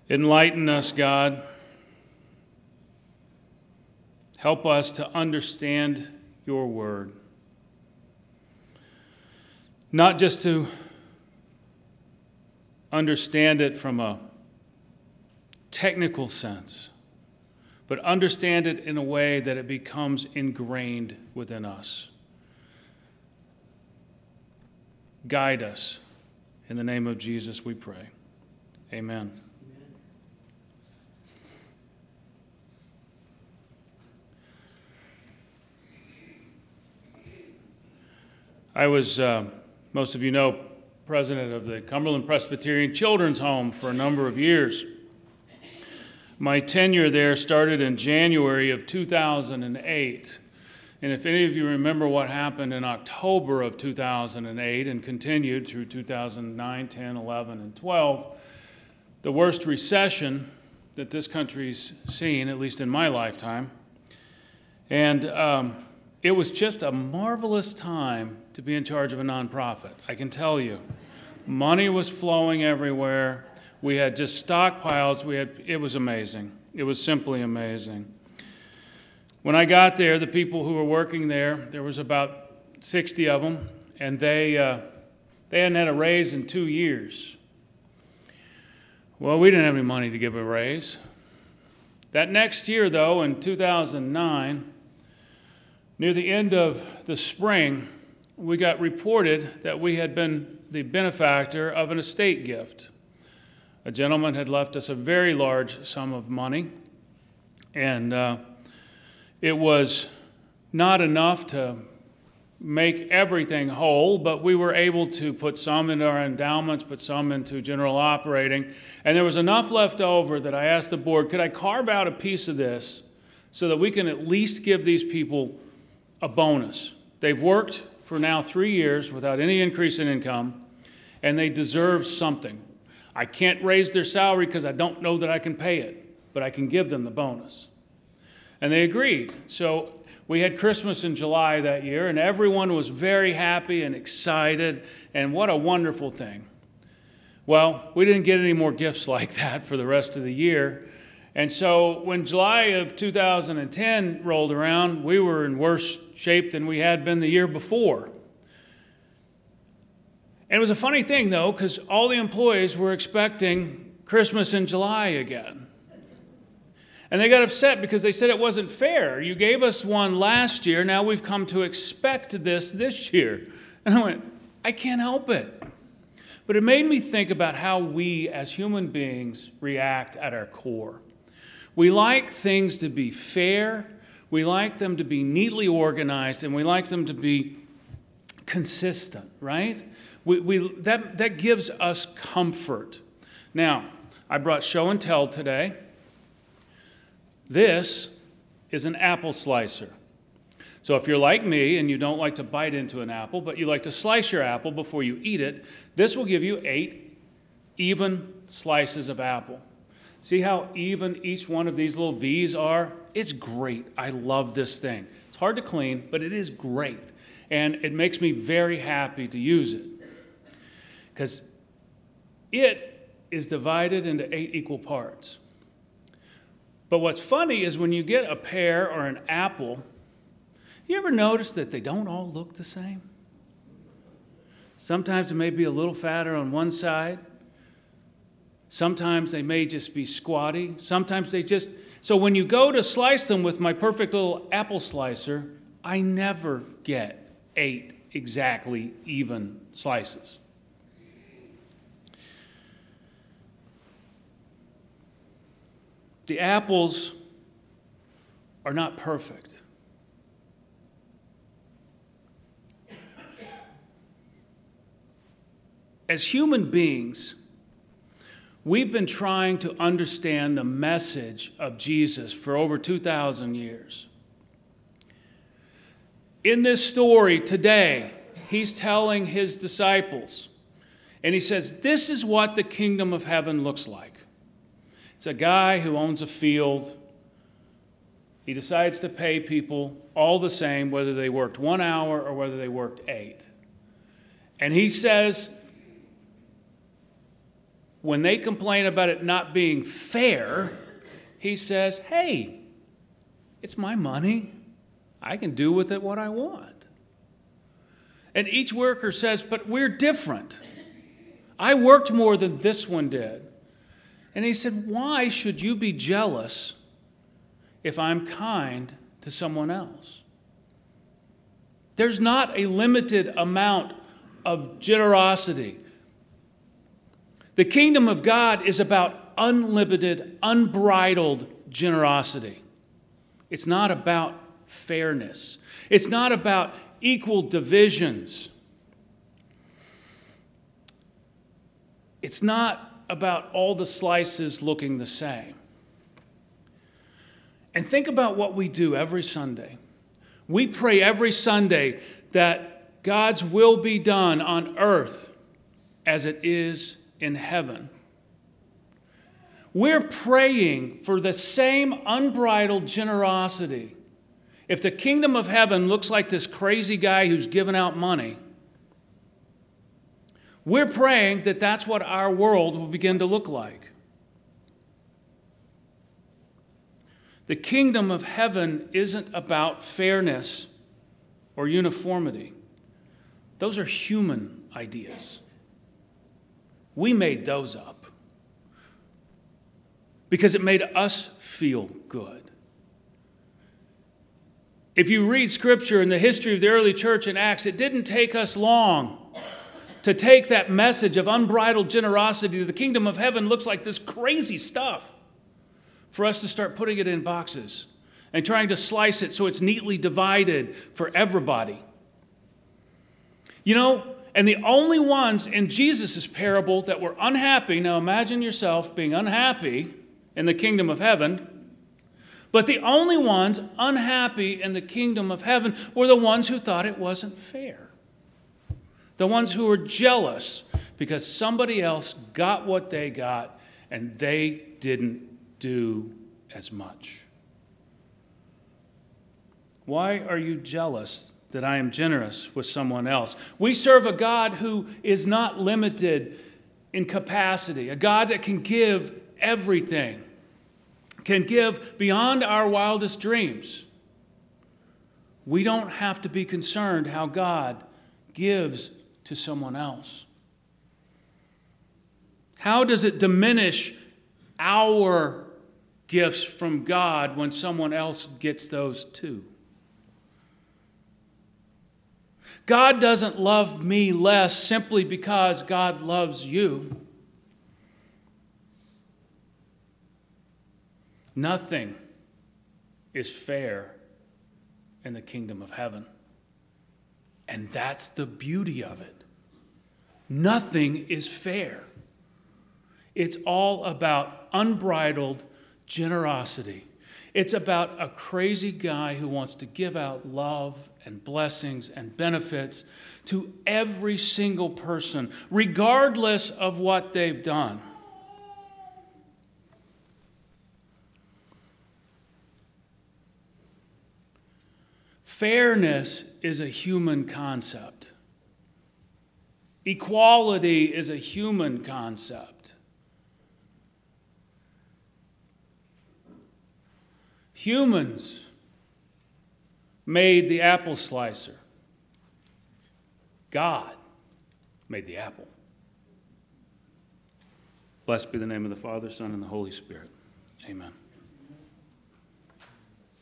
Enlighten us, God. Help us to understand your word. Not just to understand it from a technical sense, but understand it in a way that it becomes ingrained within us. Guide us. In the name of Jesus we pray. Amen. I was, most of you know, president of the Cumberland Presbyterian Children's Home for a number of years. My tenure there started in January of 2008. And if any of you remember what happened in October of 2008 and continued through 2009, 10, 11, and 12, the worst recession that this country's seen, at least in my lifetime. And it was just a marvelous time to be in charge of a nonprofit, I can tell you. Money was flowing everywhere. We had just stockpiles. It was amazing. It was simply amazing. When I got there, the people who were working there was about 60 of them, and they hadn't had a raise in 2 years. Well, we didn't have any money to give a raise. That next year, though, in 2009, near the end of the spring, we got reported that we had been the benefactor of an estate gift. A gentleman had left us a very large sum of money, and it was not enough to make everything whole, but we were able to put some into our endowments, put some into general operating, and there was enough left over that I asked the board, could I carve out a piece of this so that we can at least give these people a bonus? They've worked for now 3 years without any increase in income, and they deserve something. I can't raise their salary because I don't know that I can pay it, but I can give them the bonus. And they agreed. So we had Christmas in July that year, and everyone was very happy and excited, and what a wonderful thing. Well, we didn't get any more gifts like that for the rest of the year. And so when July of 2010 rolled around, we were in worse shape than we had been the year before. And it was a funny thing, though, because all the employees were expecting Christmas in July again. And they got upset because they said it wasn't fair. You gave us one last year, now we've come to expect this year. And I went, I can't help it. But it made me think about how we as human beings react at our core. We like things to be fair, we like them to be neatly organized, and we like them to be consistent, right? That gives us comfort. Now, I brought show and tell today. This is an apple slicer. So if you're like me and you don't like to bite into an apple, but you like to slice your apple before you eat it, this will give you 8 even slices of apple. See how even each one of these little V's are? It's great. I love this thing. It's hard to clean, but it is great. And it makes me very happy to use it, because it is divided into 8 equal parts. But what's funny is when you get a pear or an apple, you ever notice that they don't all look the same? Sometimes it may be a little fatter on one side. Sometimes they may just be squatty. Sometimes they just... So when you go to slice them with my perfect little apple slicer, I never get 8 exactly even slices. The apples are not perfect. As human beings, we've been trying to understand the message of Jesus for over 2,000 years. In this story today, he's telling his disciples, and he says, this is what the kingdom of heaven looks like. It's a guy who owns a field. He decides to pay people all the same, whether they worked 1 hour or whether they worked 8. And he says, when they complain about it not being fair, he says, hey, it's my money. I can do with it what I want. And each worker says, but we're different. I worked more than this one did. And he said, why should you be jealous if I'm kind to someone else? There's not a limited amount of generosity. The kingdom of God is about unlimited, unbridled generosity. It's not about fairness. It's not about equal divisions. It's not about all the slices looking the same. And think about what we do every Sunday. We pray every Sunday that God's will be done on earth as it is in heaven. We're praying for the same unbridled generosity. If the kingdom of heaven looks like this crazy guy who's giving out money, we're praying that that's what our world will begin to look like. The kingdom of heaven isn't about fairness or uniformity. Those are human ideas. We made those up because it made us feel good. If you read Scripture in the history of the early church in Acts, it didn't take us long to take that message of unbridled generosity to the kingdom of heaven looks like this crazy stuff, for us to start putting it in boxes and trying to slice it so it's neatly divided for everybody. You know, and the only ones in Jesus' parable that were unhappy, now imagine yourself being unhappy in the kingdom of heaven, but the only ones unhappy in the kingdom of heaven were the ones who thought it wasn't fair. The ones who were jealous because somebody else got what they got and they didn't do as much. Why are you jealous that I am generous with someone else? We serve a God who is not limited in capacity, a God that can give everything, can give beyond our wildest dreams. We don't have to be concerned how God gives to someone else. How does it diminish our gifts from God when someone else gets those too? God doesn't love me less simply because God loves you. Nothing is fair in the kingdom of heaven. And that's the beauty of it. Nothing is fair. It's all about unbridled generosity. It's about a crazy guy who wants to give out love and blessings and benefits to every single person, regardless of what they've done. Fairness is a human concept. Equality is a human concept. Humans made the apple slicer. God made the apple. Blessed be the name of the Father, Son, and the Holy Spirit. Amen.